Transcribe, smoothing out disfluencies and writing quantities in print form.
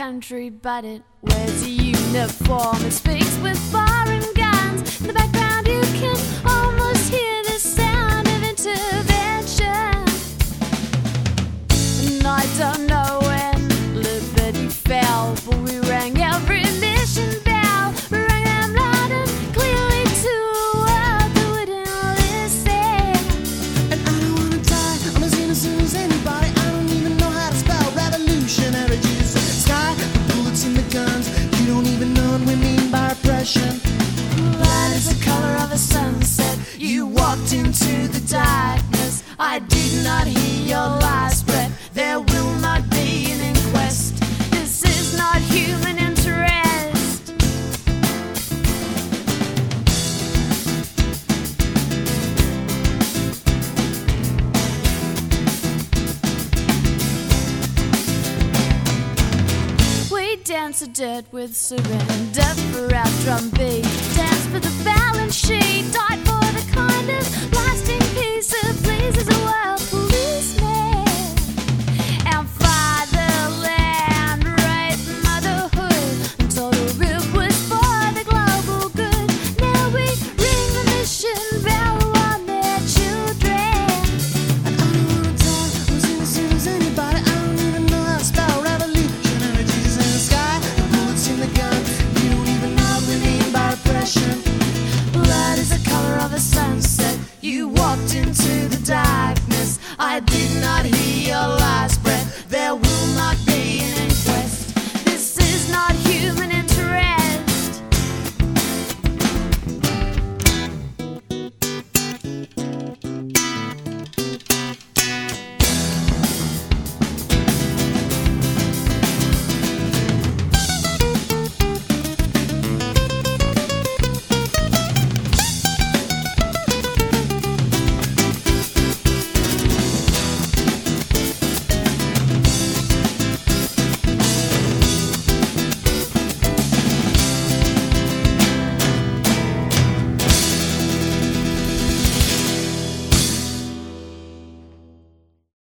country, but it wears a uniform. It speaks with foreign guns. In the background you can almost hear the sound of intervention. And I don't know when liberty fell, but we rang every mission bell. We rang them loud and clearly to a world that wouldn't listen. And I don't wanna die, I'm as innocent as anybody. I don't even know how to spell revolutionary. Jesus, sky, the bullets and the guns. You don't even know what we mean by oppression. Light is the color of a sunset. You walked into the darkness. I did not hear your last breath. There will not be an inquest. This is not human interest. We dance a dirt with surrender for our drum beat.